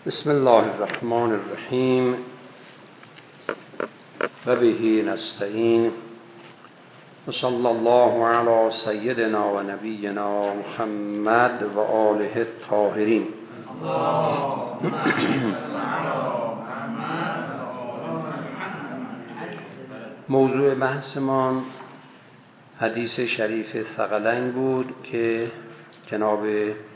بسم الله الرحمن الرحیم و به نستعین و صلی الله علی سیدنا و نبینا محمد و آله الطاهرین. موضوع بحثمان حدیث شریف ثقلین بود که جناب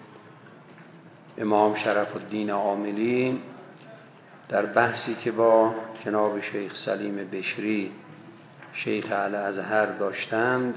امام شرف الدین عاملی در بحثی که با جناب شیخ سلیم بشری شیخ الازهر داشتند،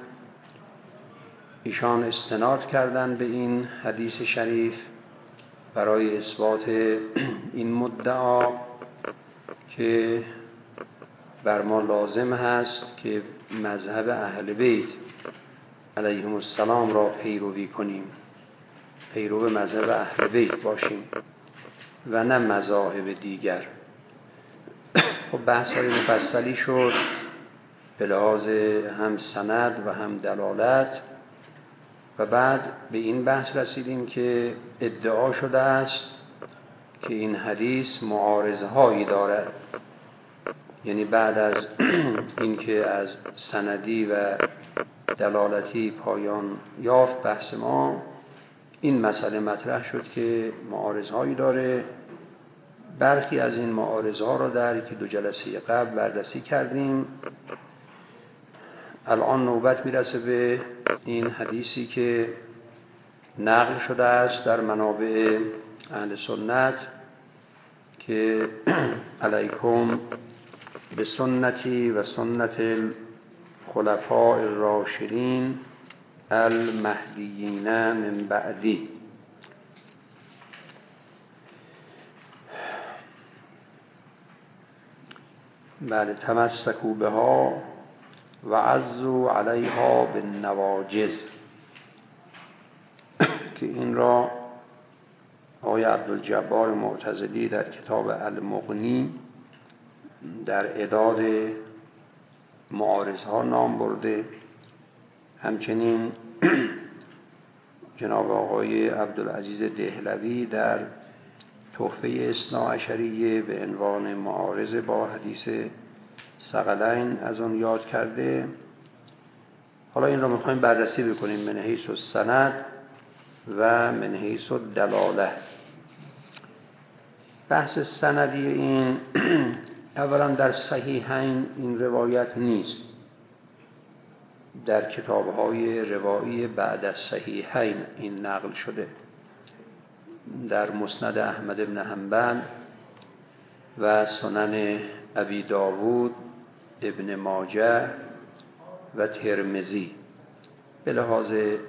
ایشان استناد کردند به این حدیث شریف برای اثبات این مدعا که بر ما لازم هست که مذهب اهل بیت علیهم السلام را پیروی کنیم، پیرو مذهب اهل بیت باشیم و نه مذاهب دیگر. خب بحث‌های مفصلی شد به لحاظ هم سند و هم دلالت و بعد به این بحث رسیدیم که ادعا شده است که این حدیث معارضه‌هایی دارد، یعنی بعد از اینکه از سندی و دلالتی پایان یافت بحث ما، این مسئله مطرح شد که معارضه‌هایی داره. برخی از این معارضه‌ها را در یکی دو جلسه قبل بررسی کردیم. الان نوبت میرسه به این حدیثی که نقل شده است در منابع اهل سنت که علیکم به سنتی و سنت الخلفاء الراشدین المهدیین من بعدی. بله، تمسکوا بها و عضوا علیها بالنواجذ، که این را آقای عبدالجبار معتزلی در کتاب المغنی در اعداد معارضها نام برده. همچنین جناب آقای عبدالعزیز دهلوی در تحفه اثناعشریه به عنوان معارضه با حدیث ثقلین از آن یاد کرده. حالا این را میخوایم بررسی بکنیم من حیث السند و من حیث الدلاله. بحث سندی این اولا در صحیحین این روایت نیست، در کتاب‌های روایی بعد از صحیحین این نقل شده، در مسند احمد بن حنبل و سنن ابی داود، ابن ماجه و ترمذی. به لحاظ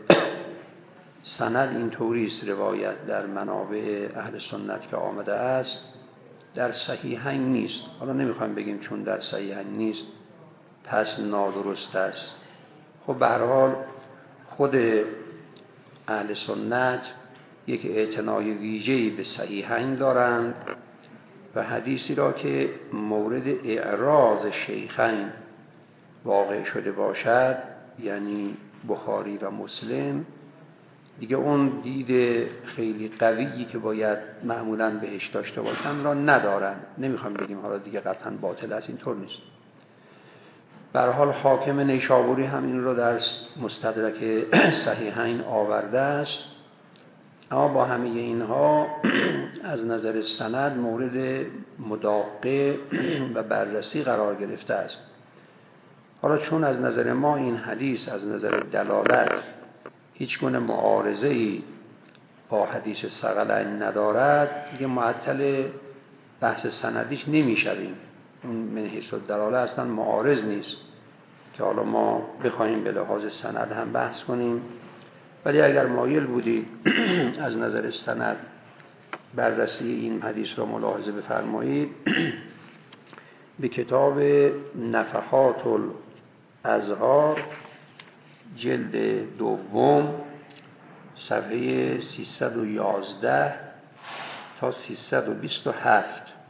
سند این طوریست روایت در منابع اهل سنت که آمده است، در صحیحین نیست. حالا نمیخوایم بگیم چون در صحیحین نیست پس نادرست است. خب به هر حال خود اهل سنت یک اعتنای ویژه‌ای به صحیحین دارند و حدیثی را که مورد اعراض شیخین واقع شده باشد، یعنی بخاری و مسلم، دیگه اون دید خیلی قویی که باید معمولاً بهش داشته باشن را ندارن. نمیخوام بگیم حالا دیگه قطعاً باطل است، اینطور نیست. به هر حال حاکم نیشابوری هم این رو در مستدرک صحیحین آورده است، اما با همه اینها از نظر سند مورد مداقه و بررسی قرار گرفته است. حالا چون از نظر ما این حدیث از نظر دلالت هیچ گونه معارضه‌ای با حدیث ثقلین ندارد، دیگه معطل بحث سندیش نمیشویم. اون من حیث الدلاله اصلا معارض نیست که حالا ما بخوایم به لحاظ سند هم بحث کنیم. ولی اگر مایل بودید از نظر سند بررسی این حدیث را ملاحظه بفرمایید، به کتاب نفحات الازهار جلد دوم صفحه 311 تا 327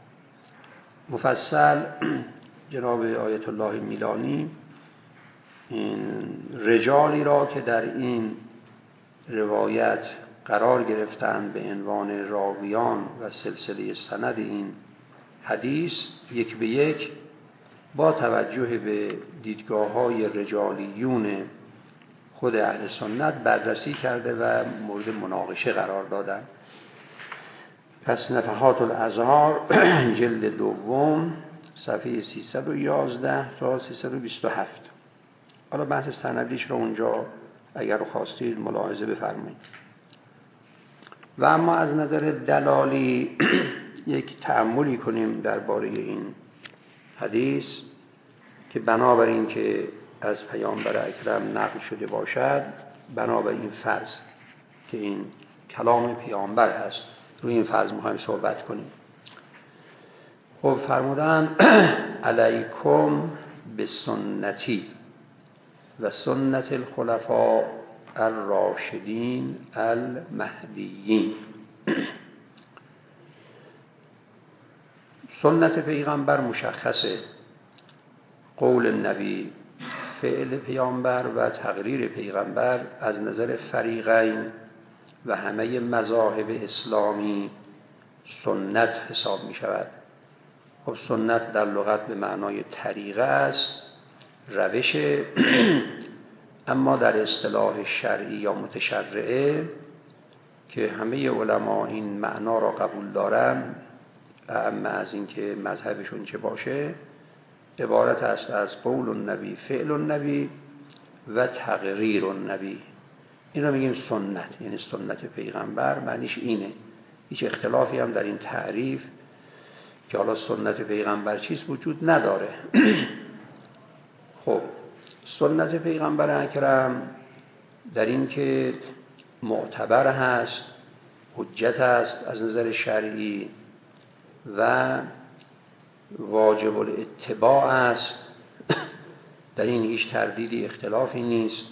مفصل جناب آیت الله میلانی این رجالی را که در این روایت قرار گرفتند به عنوان راویان و سلسله سند این حدیث یک به یک با توجه به دیدگاه‌های رجالیون خود اهل سنت بررسی کرده و مورد مناقشه قرار دادند. پس نفحات الازهار جلد دوم صفحه 311 تا 327. حالا بحث سندیش رو اونجا اگر خواستید ملاحظه بفرمایید. و اما از نظر دلالی یک تأملی کنیم درباره این حدیث که بنابراین که از پیامبر اکرم نقل شده باشد، بنابراین این فرض که این کلام پیامبر هست، روی این فرض می‌خوایم صحبت کنیم. خب فرمودن علیکم به سنتی و سنت الخلفاء الراشدین المهدیین. سنت پیغمبر مشخصه، قول نبی، فعل پیامبر و تقریر پیغمبر از نظر فریقین و همه مذاهب اسلامی سنت حساب می شود. خب سنت در لغت به معنای طریقه است، روش، اما در اصطلاح شرعی یا متشرعه که همه علما این معنا را قبول دارن، اما از این که مذهبشون چه باشه، عبارت است از قول النبی، فعل النبی و تقریر النبی. این را میگیم سنت، یعنی سنت پیغمبر معنیش اینه. هیچ اختلافی هم در این تعریف که حالا سنت پیغمبر چیست وجود نداره. خب سنت پیغمبر اکرم در این که معتبر هست، حجت است از نظر شرعی و واجب الاتباع است، در این هیچ تردیدی اختلافی نیست.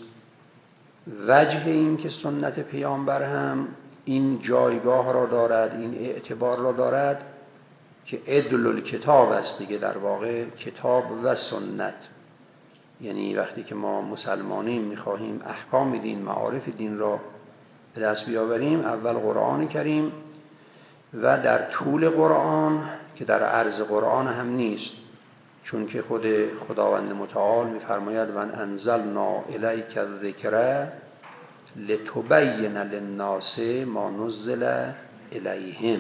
وجه این که سنت پیامبر هم این جایگاه را دارد، این اعتبار را دارد که عدل الکتاب است دیگه، در واقع کتاب و سنت. یعنی وقتی که ما مسلمانیم میخواهیم احکام دین، معارف دین را به دست بیاوریم، اول قرآن کریم و در طول قرآن که در عرض قرآن هم نیست، چون که خود خداوند متعال میفرماید و انزلنا الیک الذکر لتبین للناس ما نزل الیهم.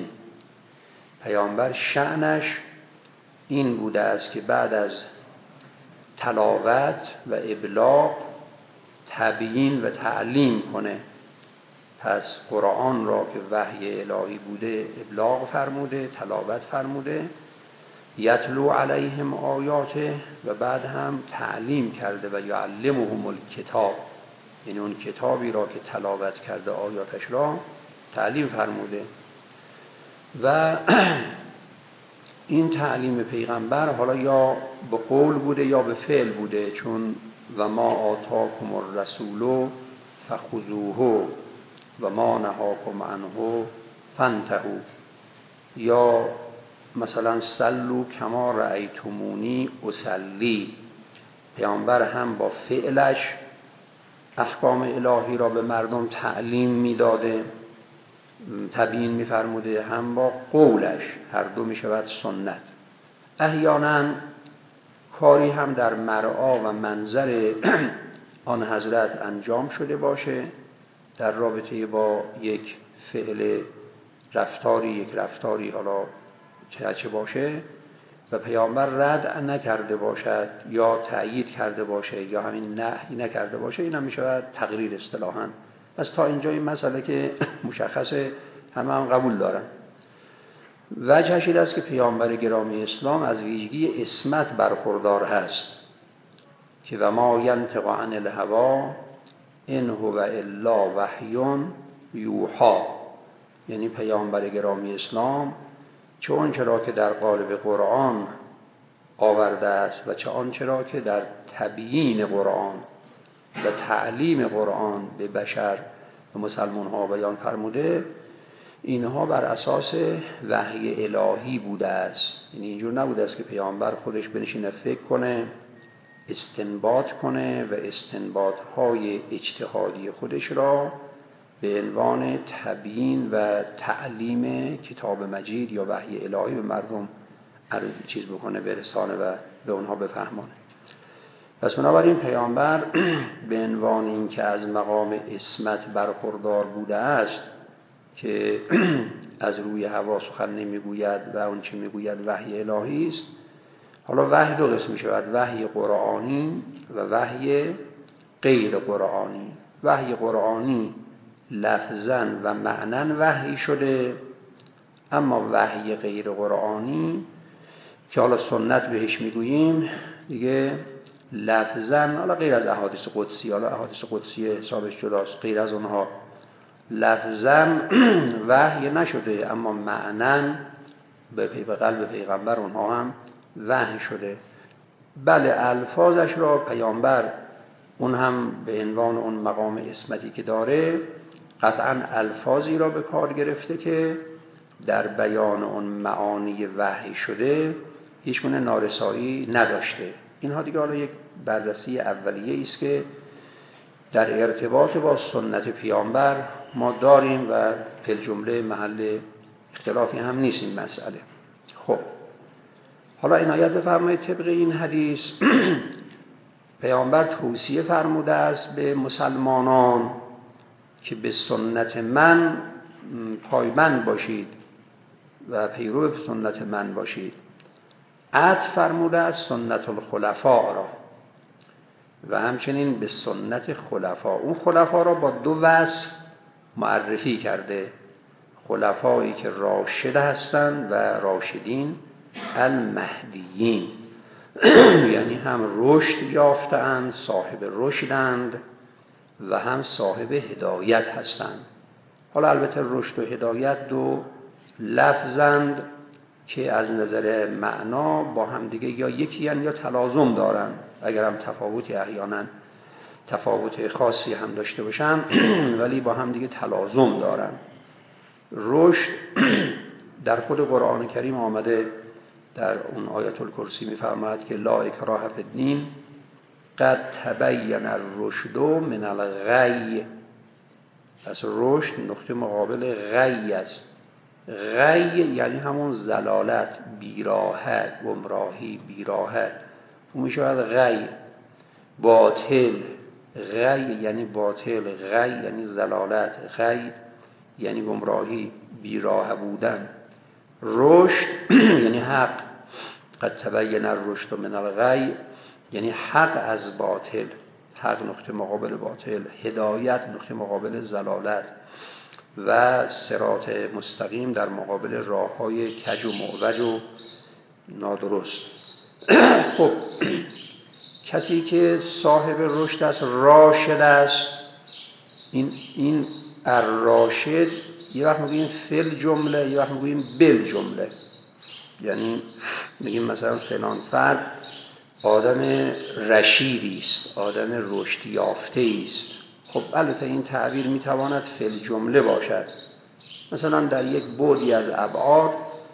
پیامبر شأنش این بوده است که بعد از تلاوت و ابلاغ تبیین و تعلیم کنه. پس قرآن را که وحی الهی بوده ابلاغ فرموده، تلاوت فرموده، یتلو علیهم آیاته و بعد هم تعلیم کرده و یعلمهم الکتاب، یعنی اون کتابی را که تلاوت کرده آیاتش را تعلیم فرموده. و این تعلیم پیغمبر حالا یا به قول بوده یا به فعل بوده، چون و ما آتاکم الرسول فخذوه و ما نهاکم عنه فانتهوا، یا مثلا صلوا کما رأیتمونی اصلی. پیامبر هم با فعلش احکام الهی را به مردم تعلیم میداده، تبیین میفرموده، هم با قولش، هر دو میشود سنت. احیانا کاری هم در مرعا و منظر آن حضرت انجام شده باشه در رابطه با یک فعل رفتاری، یک رفتاری حالا چه باشه و پیامبر رد نکرده باشد یا تأیید کرده باشه یا همین نهی نکرده باشه، این هم میشود تقریر اصطلاحاً. پس تا اینجا این مسئله که مشخصه، همه هم قبول دارن. وجهش این است که پیامبر گرامی اسلام از ویژگی عصمت برخوردار هست که و ما ینطق عن الهوا ان هو الا وحی یوحی. یعنی پیامبر گرامی اسلام چه آنچه را که در قالب قرآن آورده است و چه آنچه را که در تبیین قرآن و تعلیم قرآن به بشر و مسلمان ها بیان فرموده، اینها بر اساس وحی الهی بوده است. یعنی اینجور نبوده است که پیامبر خودش بنشینه فکر کنه، استنباط کنه و استنباط های اجتهادی خودش را به عنوان تبیین و تعلیم کتاب مجید یا وحی الهی به مردم چیز بکنه، برسانه و به اونها بفهمونه. پس بنابراین پیامبر به عنوان این که از مقام عصمت برخوردار بوده است که از روی هوا سخن نمیگوید و اون چه میگوید وحی الهی است. حالا وحی دو قسم شود: وحی قرآنی و وحی غیر قرآنی. وحی قرآنی لفظاً و معناً وحی شده، اما وحی غیر قرآنی که حالا سنت بهش میگوییم دیگه لفظاً، حالا غیر از احادیث قدسی، حالا احادیث قدسی حسابش جداست، غیر از اونها لفظاً وحی نشده، اما معناً به قلب پیغمبر اونها هم وحی شده. بله، الفاظش را پیامبر اون هم به عنوان اون مقام عصمتی که داره قطعاً الفاظی را به کار گرفته که در بیان اون معانی وحی شده هیچ گونه نارسایی نداشته. اینها دیگه حالا یک بررسی اولیه است که در ارتباط با سنت پیامبر ما داریم و فی الجمله محل اختلافی هم نیست این مسئله. خب حالا عنایت بفرمایید طبق این حدیث پیامبر توصیه فرموده است به مسلمانان که به سنت من پایبند باشید و پیرو سنت من باشید. عطف فرموده است سنت الخلفاء را و همچنین به سنت خلفا. اون خلفا را با دو وصف معرفی کرده: خلفایی که راشد هستند و راشدین المهدیین، یعنی هم رشد یافتند، صاحب رشدند و هم صاحب هدایت هستند. حالا البته رشد و هدایت دو لفظند که از نظر معنا با هم دیگه یا یکی هن یا تلازم دارن، اگر هم تفاوتی احیانا تفاوت خاصی هم داشته باشن ولی با هم دیگه تلازم دارن. رشد در خود قرآن کریم آمده، در اون آیت الکرسی میفرماید که لا اکراه فی الدین قد تبین الرشد من الغی. پس رشد نقطه مقابل غی است. غی یعنی همون ضلالت، بیراهت، گمراهی، بیراهت، اون میشود غی. باطل، غی یعنی باطل، غی یعنی ضلالت، غی یعنی گمراهی، بیراه بودن. رشد یعنی حق، قد تبین الرشد من الغی یعنی حق از باطل، حق نقطه مقابل باطل، هدایت نقطه مقابل ضلالت و صراط مستقیم در مقابل راه‌های کج و معوج و نادرست. خب کسی که صاحب رشد است، راشد است، این الراشد یه وقت میگیم فل جمله، یه وقت میگیم بل جمله. یعنی میگیم مثلا فلان فرد آدم رشیدی است، آدم رشد یافته است. خب البته این تعبیر میتواند فل جمله باشد. مثلا در یک بعدی از ابعاد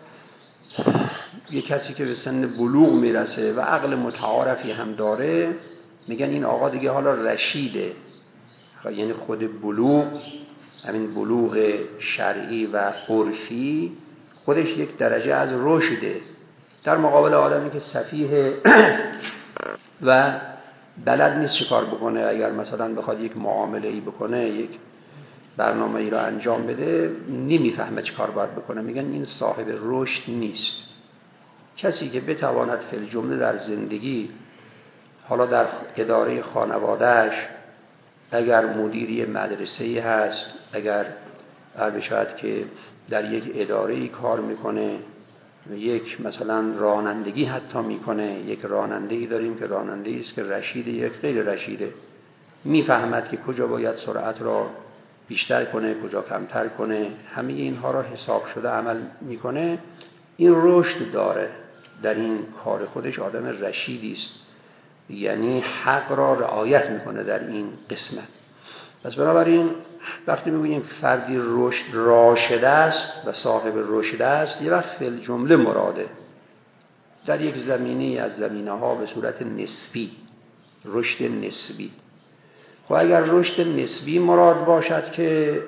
یک کسی که به سن بلوغ میرسه و عقل متعارفی هم داره، میگن این آقا دیگه حالا رشیده. یعنی خود بلوغ، همین بلوغ شرعی و عرفی خودش یک درجه از رشده، در مقابل آدمی که سفیه و بلد نیست چه کار بکنه. اگر مثلا بخواد یک معامله ای بکنه، یک برنامه ای را انجام بده، نمیفهمه چه کار باید بکنه، میگن این صاحب رشد نیست. کسی که بتواند فی الجمله در زندگی، حالا در اداره خانوادهش، اگر مدیری مدرسه‌ای هست، اگر بشاید که در یک اداره‌ای کار میکنه، یک مثلا رانندگی حتی میکنه، یک راننده‌ای داریم که راننده‌ای است که رشیده، یک غیر رشیده، میفهمد که کجا باید سرعت را بیشتر کنه، کجا کمتر کنه، همه اینها را حساب شده عمل میکنه، این رشد داره، در این کار خودش آدم رشیدی است، یعنی حق را رعایت میکنه در این قسمت. پس بنابراین وقتی میگوییم فردی رشد راشد است و صاحب رشد است، یه وقت فی الجمله مراده در یک زمینه از زمینه ها به صورت نسبی، رشد نسبی. خب اگر رشد نسبی مراد باشد که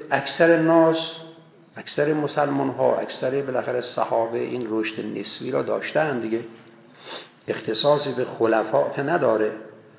اکثر مسلمان ها، اکثر بالاخره صحابه این رشد نسبی را داشتن دیگه، اختصاصی به خلفا که نداره.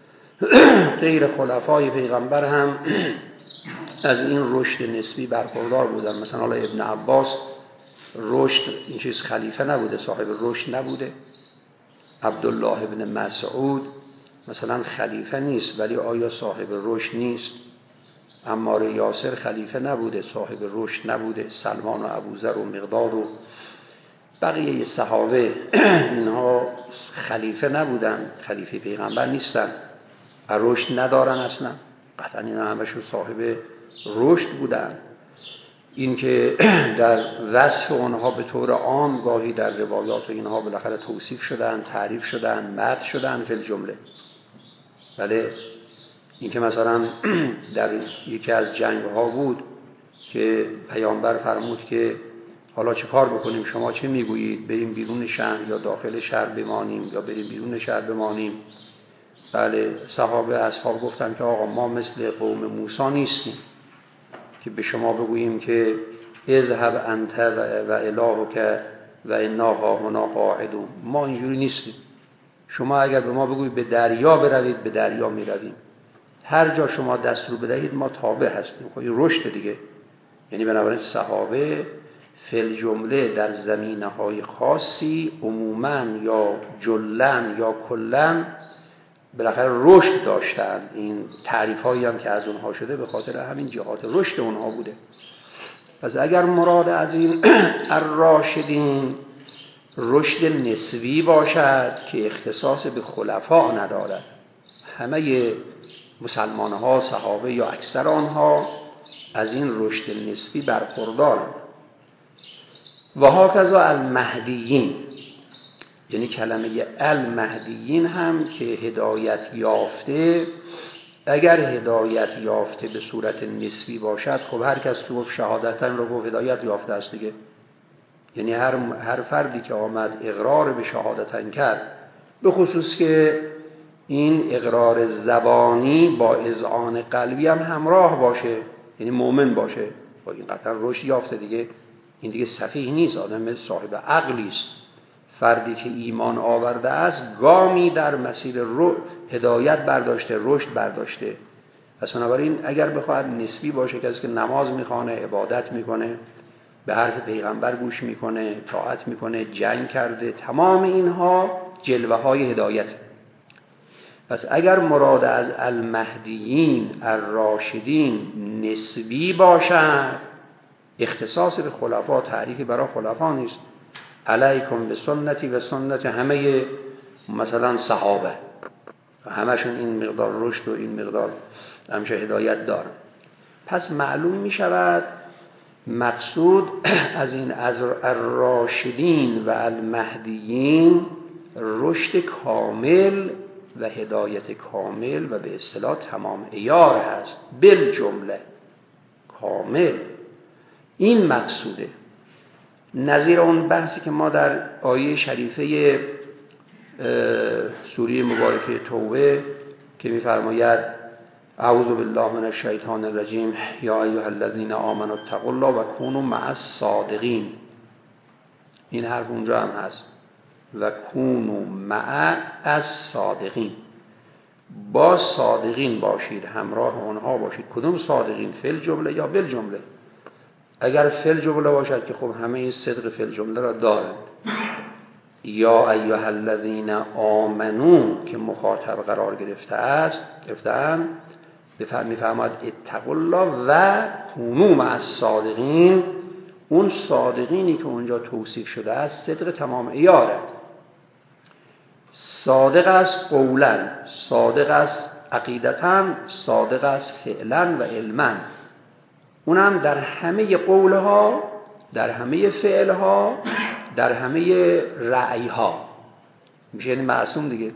غیر خلفای پیغمبر هم از این رشد نسبی برخوردار بودن. مثلا حالا ابن عباس رشد این چیز خلیفه نبوده، صاحب رشد نبوده. عبدالله ابن مسعود مثلا خلیفه نیست ولی آیا صاحب رشد نیست؟ عمار یاسر خلیفه نبوده، صاحب رشد نبوده. سلمان و ابوذر و مقداد و بقیه صحابه اینها خلیفه نبودن، خلیفه پیغمبر نیستن، رشد ندارن اصلا. قطعا اینا همشون صاحب رشد بودن. این که در وصف اونها به طور عام گاهی در روایات و اینها بالاخره توصیف شدن، تعریف شدن، مدح شدن فی الجمله. بله این که مثلا در یکی از جنگ ها بود که پیامبر فرمود که حالا چه کار بکنیم، شما چه میگویید، بریم بیرون شهر یا داخل شهر بمانیم یا بریم بیرون شهر بمانیم؟ بله اصحاب گفتن که آقا ما مثل قوم موسی نیستیم که به شما بگوییم که اذهب انت و الهک و انا هاهنا قاعدون. ما اینجوری نیستیم. شما اگر به ما بگویید به دریا بروید، به دریا میرویم. هر جا شما دستور بدهید ما تابع هستیم. خب این رشد دیگه. یعنی بنابراین صحابه فی الجمله در زمینه‌های خاصی عموماً یا جلن یا کلن بالاخره رشد داشتن. این تعریف‌هایی هم که از اونها شده به خاطر همین جهات رشد اونها بوده. پس اگر مراد از این الراشدین رشد نسبی باشد که اختصاص به خلفا ندارد، همه مسلمان ها، صحابه یا اکثر آنها از این رشد نسبی برخوردارند. و هکذا المهدیین، یعنی کلمه المهدیین هم که هدایت یافته، اگر هدایت یافته به صورت نسبی باشد، خب هر کس که گفت شهادتن رو گفت هدایت یافته است دیگه. یعنی هر فردی که آمد اقرار به شهادتن کرد، به خصوص که این اقرار زبانی با اذعان قلبی هم همراه باشه، یعنی مؤمن باشه، با این قطعا رشد یافته دیگه. این دیگه سفیه نیست، آدم صاحب عقلی است. فردی که ایمان آورده است گامی در مسیر هدایت برداشته، رشد برداشته. پس بنابراین اگر بخواهد نسبی باشه، کسی که نماز میخوانه، عبادت میکنه، به حرف پیغمبر گوش میکنه، طاعت میکنه، جنگ کرده، تمام اینها جلوه های هدایت. پس اگر مراد از المهدیین الراشدین نسبی باشد، اختصاص به خلفا، تعریفی برای خلفا نیست. علیکم به سنتی و سنت همه مثلا صحابه، همشون این مقدار رشد و این مقدار همیشه هدایت دارن. پس معلوم می شود مقصود از این الراشدین و المهدیین رشد کامل و هدایت کامل و به اصطلاح تمام عیار هست، بالجمله کامل. این مقصوده. نظیر اون بحثی که ما در آیه شریفه سوره مبارکه توبه که می‌فرماید اعوذ بالله من الشیطان الرجیم یا ایها الذین آمنوا اتقوا الله و کونوا مع الصادقین، این حرف اونجا هم هست، و کونوا مع الصادقین، با صادقین باشید، همراه اونها باشید. کدوم صادقین؟ فی الجمله یا بالجمله؟ اگر فی الجمله باشد که خب همه این صدق فی الجمله را دارند. یا ایها الذین آمنو که مخاطب قرار گرفته‌اند می‌فرماید اتقوا الله و کونوا مع الصادقین. اون صادقینی که اونجا توصیف شده است صدق تمام عیاره. صادق است قولا، صادق است عقیدتاً، صادق است فعلا و علما. اونم در همه قولها، در همه فعلها، در همه رأیها. میشه یعنی معصوم دیگه.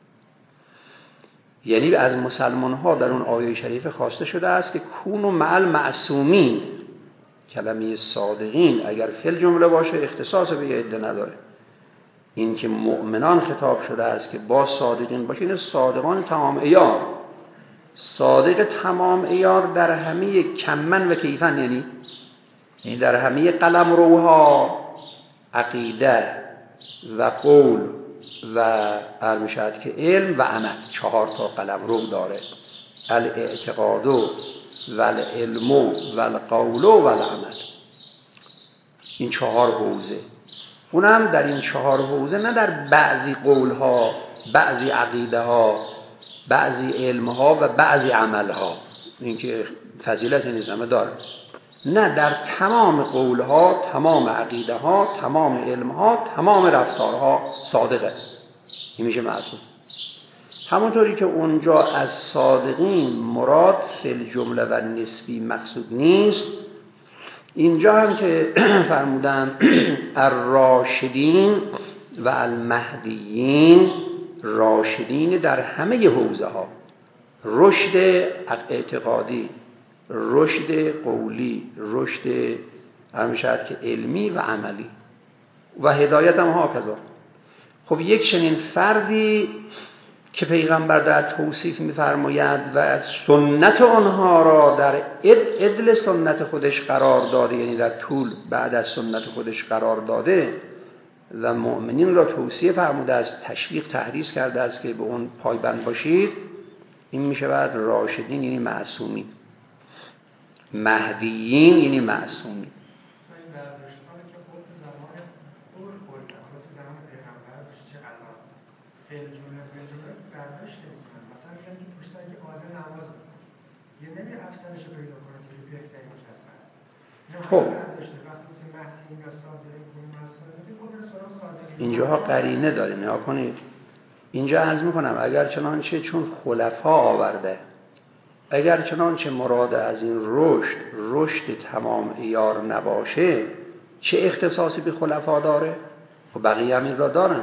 یعنی از مسلمان ها در اون آیه شریف خواسته شده است که کونوا مع المعصومین. کلمه صادقین اگر فی الجمله باشه اختصاص به یه عده نداره. این که مؤمنان خطاب شده است که با صادقین باشه، این صادقان تمام عیار. صادق تمام عیار در همه کمن و کیفن، یعنی در همه قلمروها عقیده و قول و ارمشد که علم و عمل، 4 تا قلمرو داره: الاعتقاد و العلم و القول و العمل. این 4 حوزه. اونم در این 4 حوزه، نه در بعضی قولها، بعضی عقیده ها، بعضی علم ها و بعضی عمل ها، این که فضیلت نیست، همه داره. نه، در تمام قول ها، تمام عقیده ها، تمام علم ها، تمام رفتارها صادق است. این میشه معصوم. همونطوری که اونجا از صادقین مراد فی الجمله و نسبی مقصود نیست، اینجا هم که فرمودن الراشدین و المهدیین، راشدین در همه حوزه ها، رشد اعتقادی، رشد قولی، رشد همیشه که علمی و عملی و هدایت هم ها کذا. خب یک چنین فردی که پیغمبر در توصیف می‌فرماید و از سنت آنها را در عدل سنت خودش قرار داده، یعنی در طول بعد از سنت خودش قرار داده و مؤمنین را توصیه فرموده است، تشویق تحریض کرده است که به اون پایبند باشید، این میشه بعد راشدین یعنی معصومین، مهدیین یعنی معصومین. خب اینجاها قرینه داره، نها کنید. اینجا عرض میکنم اگر چنانچه چون خلفا آورده، اگر چنانچه مراد از این رشد تمام عیار نباشه، چه اختصاصی به خلفا داره؟ خب بقیه هم این را دارن.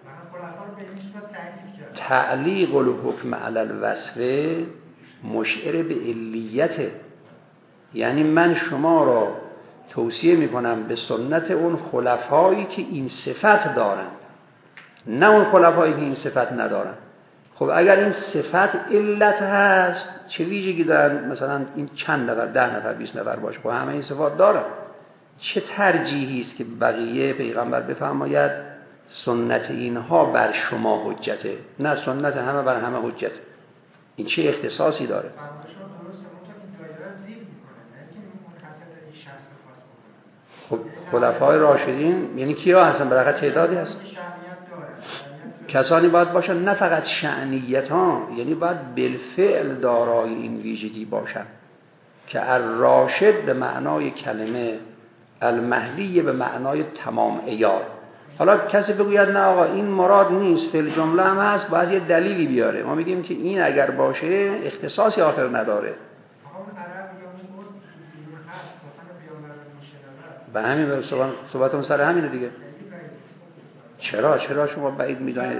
تعلیق الحکم علی الوصف مشعر به علیته، یعنی من شما را توصیه میکنم به سنت اون خلفایی که این صفت دارن، نه اون خلفایی که این صفت ندارن. خب اگر این صفت علت هست، چه ویژگی دارن؟ مثلا این چند نفر، 10 نفر، 20 نفر باشه، خب همه این صفات دارن. چه ترجیحی است که بقیه پیغمبر بفرماید سنت اینها بر شما حجته، نه سنت همه بر همه حجته؟ این چه اختصاصی داره؟ خب خلفای راشدین یعنی کیا هستن؟ برای تعدادی هست، کسانی باید باشن نه فقط شأنیت ها، یعنی باید بالفعل دارای این ویژگی باشن که الراشد به معنای کلمه، المهدی به معنای تمام عیار. حالا کسی بگوید نه آقا این مراد نیست، فی الجمله هم هست، باید یه دلیلی بیاره. ما میگیم که این اگر باشه اختصاصی آخر نداره. به همین صحبتون سر همینه دیگه. چرا شما بعید میدانید؟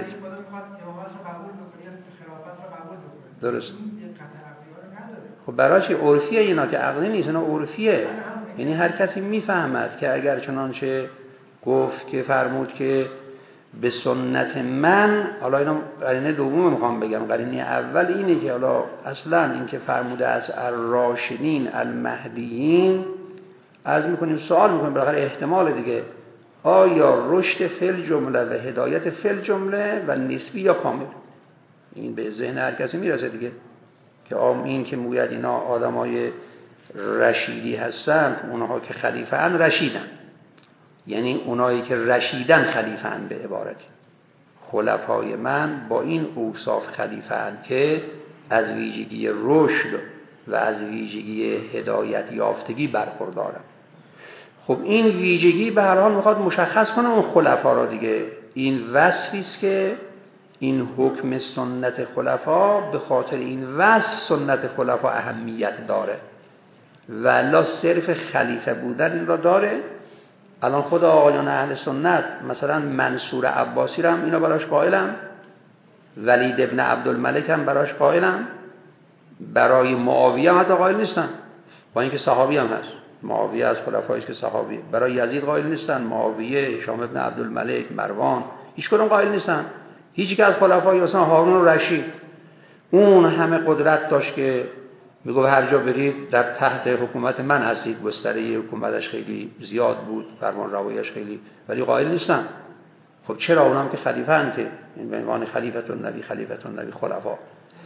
درست. خب برای چی؟ عرفیه اینا که عقلی نیست، اینا عرفیه. یعنی هر کسی میفهمد که اگر چنانچه گفت که فرمود که به سنت من، حالا اینا قرینه دوم میخوام بگم، قرینه اول اینه که حالا اصلا این که فرموده از الراشدین المهدیین، عرض میکنیم سوال میکنیم بالاخره احتمال دیگه، آیا رشد فل جمله و هدایت فل جمله و نسبی یا کامل؟ این به ذهن هر کسی میرسه دیگه که این که موید اینا آدمای رشیدی هستن، اونها که خلیفه ان رشیدن، یعنی اونایی که رشیدن خلیفه ان، به عبارتی خلفای من با این اوصاف خلیفه ان که از ویژگی رشد و از ویژگی هدایت یافتگی برخوردارن. خب این ویژگی به هر حال میخواد مشخص کنه اون خلفا را دیگه. این وصفی است که این حکم سنت خلفا به خاطر این وصف سنت خلفا اهمیت داره و لا صرف خلیفه بودن این را داره. الان خود آقایان اهل سنت مثلا منصور عباسی را هم اینا براش قائلن، ولید ابن عبدالملک هم براش قائلن، برای معاویه هم حتی قائل نیستن، با اینکه صحابی هم هست. معاویه از خلفایی است که صحابی. برای یزید قائل نیستن، معاویه، هشام ابن عبدالملک، مروان، هیچ کدوم قائل نیستن. هیچ یک از خلفای اصلا هارون رشید. اون همه قدرت داشت که میگو هر جا برید در تحت حکومت من هستید، گستره حکومتش خیلی زیاد بود، فرمان روایش خیلی، ولی قائل نیستن. خب چرا؟ اونم که خلیفه هن، که این به عنوان خلیفت النبی خلفا.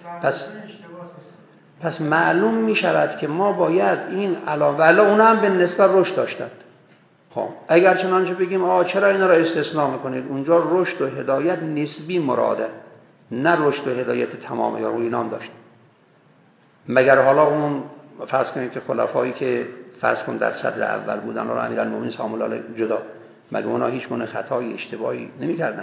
پس معلوم می شود که ما باید این علاوه اونا هم به نسبت رشد داشتند. خب اگر چنانچه بگیم چرا اینا را استثناء میکنید، اونجا رشد و هدایت نسبی مراده، نه رشد و هدایت تمام یا روی نام داشت. مگر حالا اون فرض کنید که خلفایی که فرض کن در صدر اول بودن را امیرالمومنین سلام الله علیه جدا، مگر اونا هیچ گونه خطای اشتباهی نمی‌کردن؟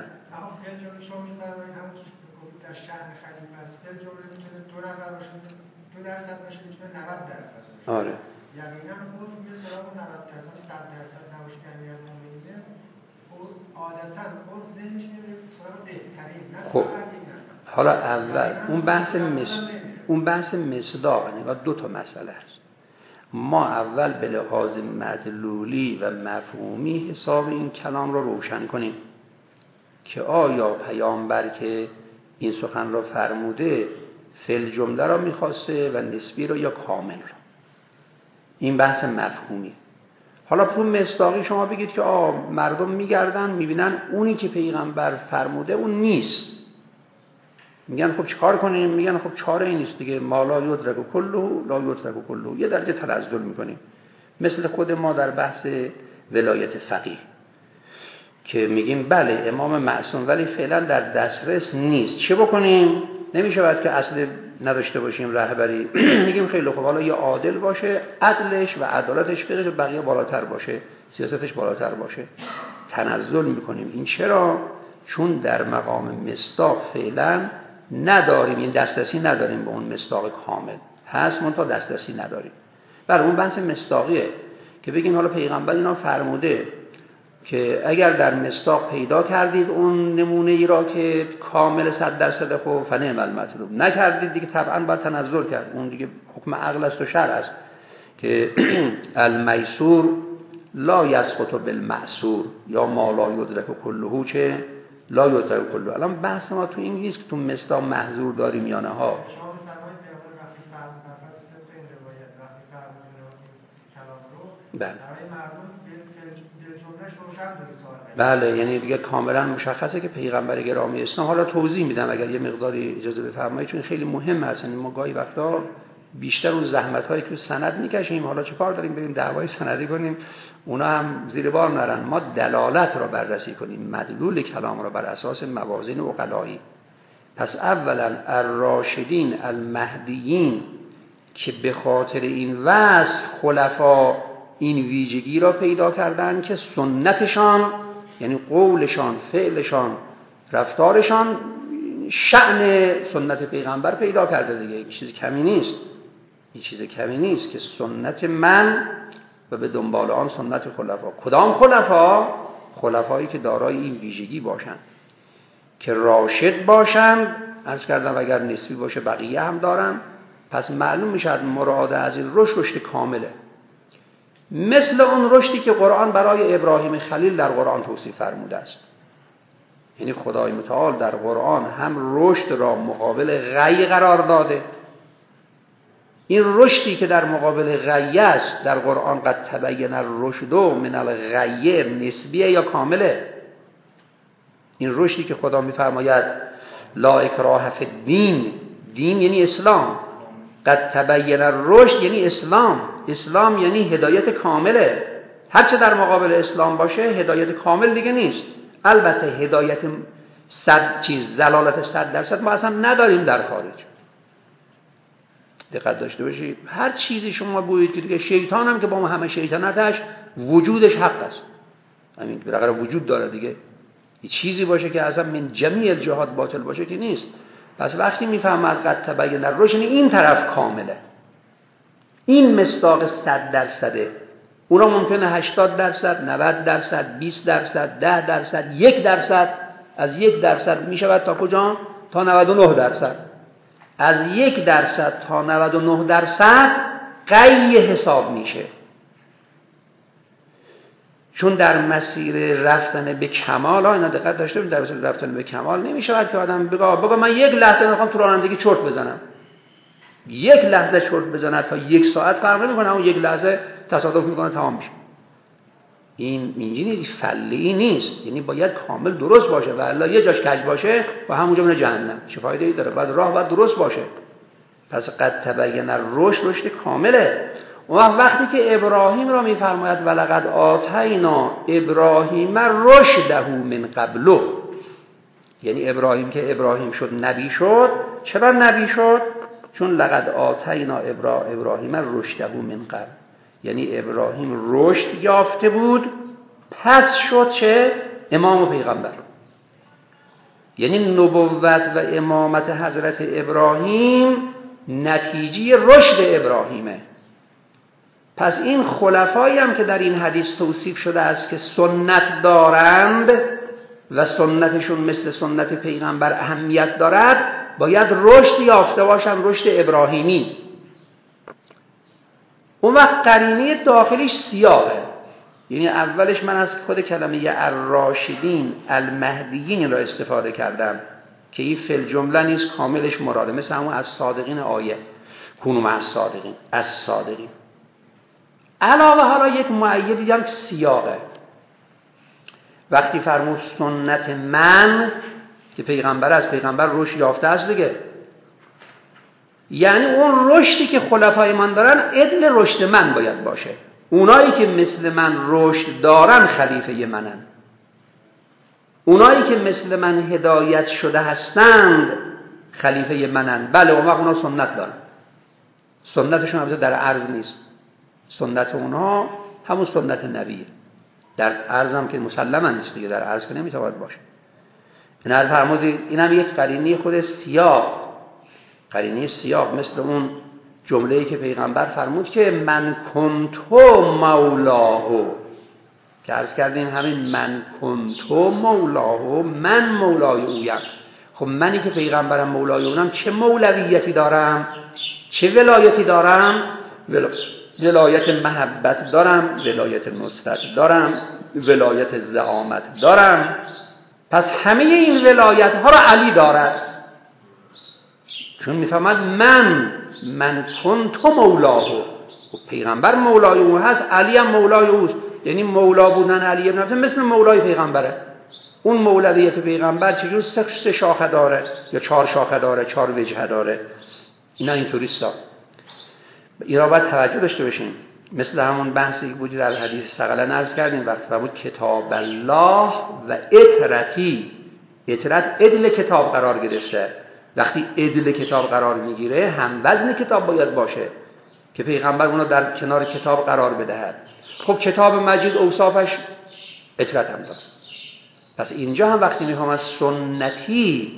آره. یقینا خود میگه سراغ 90% 100% نباشه که امیرالمومنین عادتاً خود ذهنش میره سراغ بهترین. خب حالا اول اون بحث مصداق، نگاه دو تا مسئله است. ما اول به لحاظ مدلولی و مفهومی حساب این کلام رو روشن کنیم که آیا پیامبر که این سخن را فرموده فعل جمله را میخواسته و نسبی را یا کامل را. این بحث مفهومی. حالا پول مصداقی شما بگید که مردم میگردن میبینن اونی که پیغمبر فرموده اون نیست، میگن خب چیکار کنیم؟ میگن خب چاره ای نیست دیگه، ما لا یدرک کله لا یترک کله، یه درجه تنزل میکنیم. مثل خود ما در بحث ولایت فقیه که میگیم بله امام معصوم ولی فعلا در دسترس نیست، چه بکنیم؟ نمیشه باید که اصل نداشته باشیم رهبری. میگیم خیلی خوب، حالا یا عادل باشه، عدلش و عدالتش بره بقیه بالاتر باشه، سیاستش بالاتر باشه، تنزل میکنیم. این چرا؟ چون در مقام مصداق فعلا نداریم، این دسترسی نداریم به اون مصداق کامل، هست منتها دسترسی نداریم. برای اون بحث مصداقیه که بگیم حالا پیغمبر اینا فرموده که اگر در مصداق پیدا کردید اون نمونه ای را که کامل 100% خب فنعم المطلوب، نکردید دیگه طبعا باید تنزل کرد. اون دیگه حکم عقل است و شرع است که المیسور لا یسقط بالمعسور یا ما لا یدرک کله چه لا یدرک کله. الان بحث ما تو این نیست که تو مصداق محظور داریم یا نه ها. بله یعنی دیگه کاملا مشخصه که پیغمبر گرامی اسلام، حالا توضیح میدم اگر یه مقداری اجازه بفرمایید چون خیلی مهمه. اصلا ما گاهی وقتا بیشتر اون زحمت‌هایی که سند میکشیم، حالا چه کار داریم بریم دعوای سندی کنیم اونا هم زیر بار نرن. ما دلالت را بررسی کنیم، مدلول کلام را بر اساس موازین عقلایی. پس اولا الراشدین المهدیین که به خاطر این وصف خلفا این ویژگی را پیدا کردن که سنتشان یعنی قولشان، فعلشان، رفتارشان شأن سنت پیغمبر پیدا کرده دیگه. این چیز کمی نیست، این چیز کمی نیست که سنت من و به دنبال آن سنت خلفا. کدام خلفا؟ خلفایی که دارای این ویژگی باشند که راشد باشند. عرض کردم اگر نسبی باشه بقیه هم دارن. پس معلوم میشه مراد از این رشد کامله، مثل اون رشدی که قرآن برای ابراهیم خلیل در قرآن توصیف فرموده است. یعنی خدای متعال در قرآن هم رشد را مقابل غی قرار داده. این رشدی که در مقابل غی است در قرآن قد تبین الرشد من الغی نسبیه یا کامله؟ این رشدی که خدا میفرماید لا اکراه فی الدین، دین یعنی اسلام، قد تبین الرشد یعنی اسلام، اسلام یعنی هدایت کامله. هرچه در مقابل اسلام باشه هدایت کامل دیگه نیست. البته هدایت زلالت 100% ما اصلا نداریم در خارج. دقت داشته باشید هر چیزی شما بگویید که دیگه شیطان هم که با ما همه شیطنتش وجودش حق است، همین بالاخره وجود داره دیگه. یه چیزی باشه که اصلا من جمیع الجهات باطل باشه که نیست. پس وقتی میفهمد قد تبین الرشد این طرف کامله، این مصداق 100%، اونا ممکنه 80%، 90%، 20%، 10%، 1%. از 1% میشود تا کجا؟ تا 99%. از 1% تا 99% غی حساب میشه. چون در مسیر رفتن به کمال، اینا دقت داشته باشید، در مسیر رفتن به کمال نمیشه که آدم بگه من یک لحظه میخوام تو رانندگی چرت بزنم. یک لحظه چرت بزنه تا یک ساعت فرق نمیکنه، اون یک لحظه تصادف میکنه تمام میشه. این اینجوری فله‌ای نیست، یعنی باید کامل درست باشه و الا یه جاش کج باشه و همونجا میره جهنم. چه فایده‌ای داره؟ بعد راه باید درست باشه. پس قد تبین رشد کامله. وقتی که ابراهیم را میفرماید ولقد آتینا ابراهیم رشده من قبل، یعنی ابراهیم که ابراهیم شد نبی شد. چرا نبی شد؟ چون لقد آتینا ابراهیم رشده من قبل، یعنی ابراهیم رشد یافته بود پس شد چه؟ امام و پیغمبر. یعنی نبوت و امامت حضرت ابراهیم نتیجه رشد ابراهیمه. پس این خلفایی هم که در این حدیث توصیف شده است که سنت دارند و سنتشون مثل سنت پیغمبر اهمیت دارد، باید رشد یافته باشند، رشد ابراهیمی. اون وقت قرینه داخلیش سیاقه، یعنی اولش من از خود کلمه الراشدین المهدیین را استفاده کردم که این فی الجمله نیست، کاملش مراده، مثل همون از صادقین آیه کونوا مع الصادقین، از صادقین. علاوه حالا یک مؤیدی هم سیاقه. وقتی فرمود سنت من که پیغمبر از پیغمبر رشد یافته است دیگه، یعنی اون رشدی که خلفای من دارن عدل رشد من باید باشه. اونایی که مثل من رشد دارن خلیفه منن، اونایی که مثل من هدایت شده هستند خلیفه منن. بله اون وقت اونا سنت دارن، سنتشون البته در عرض نیست، سنت اونها همون سنت نبیه. در عرض هم که مسلما نیست دیگه، در عرض که نمیتواند باشه. این عرض فرمودید این هم یک قرینه خود سیاق، قرینه سیاق، مثل اون جمله‌ای که پیغمبر فرمود که من کنتو مولاه، که عرض کردیم همین من کنتو مولاه، من مولای اویم. خب منی که پیغمبرم مولای اونم چه مولویتی دارم؟ چه ولایتی دارم؟ ولایت محبت دارم، ولایت نصرت دارم، ولایت زعامت دارم. پس همه این ولایت ها را علی دارد، چون میفهمد من کنتو مولاه. پیغمبر مولای او هست، علی هم مولای اوست، یعنی مولا بودن علی ابن ابی طالب مثل مولای پیغمبره. اون مولویت پیغمبر چجور 3 شاخه داره یا 4 شاخه داره، 4 وجهه داره، اینا اینطوریستا. این را باید توجه داشته باشیم. مثل همون بحثی که بود در حدیث ثقلین عرض کردیم، وقتی بود کتاب الله و اطرتی، اطرت عدل کتاب قرار گرفته. وقتی عدل کتاب قرار میگیره هم وزن کتاب باید باشه که پیغمبر اونو در کنار کتاب قرار بدهد. خب کتاب مجید اوصافش اطرت هم داره. پس اینجا هم وقتی میخوام از سنتی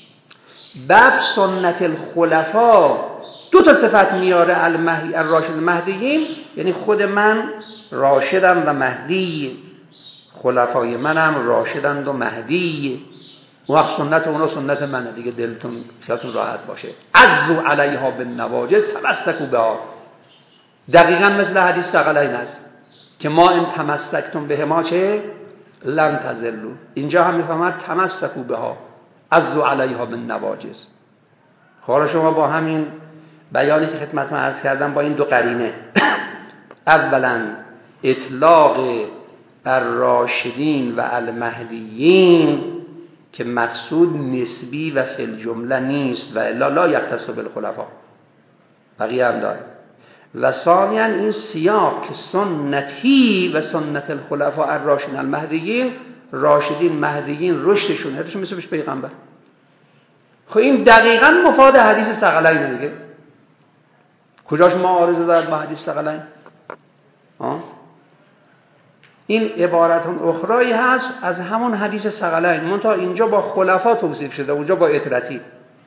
بعد سنت الخلفا 2 صفت میاره، الراشد المهدیین، یعنی خود من راشدم و مهدی، خلفای منم راشدند و مهدی. اون وقت سنت اونا سنت منه دیگه، دلتون خیالتون راحت باشه. عضوا علیها بالنواجذ تمسکوا بها. دقیقاً مثل حدیث ثقلین است که ما ان تمسکتم بهما چه لن تضلوا. اینجا هم میفهمد تمسکوا بها، عضوا علیها بالنواجذ. حالا شما با همین بیانی که خدمتتون عرض کردم، با این 2 قرینه، اولا اطلاق الراشدین و المهدیین که مقصود نسبی و فی الجمله نیست و الا لا یختص بالخلفاء، بقیه هم داره. و ثانیا این سیاق که سنتی و سنت الخلفاء الراشدین المهدیین، راشدین مهدیین رشدشون هرشون مثل پیغمبر. خب این دقیقاً مفاد حدیث ثقلین دیگه. کجاش معارضه دارد با حدیث ثقلین؟ این عبارت اخرایی هست از همون حدیث ثقلین، منتها اینجا با خلفا توصیف شده، اونجا با اطرتی.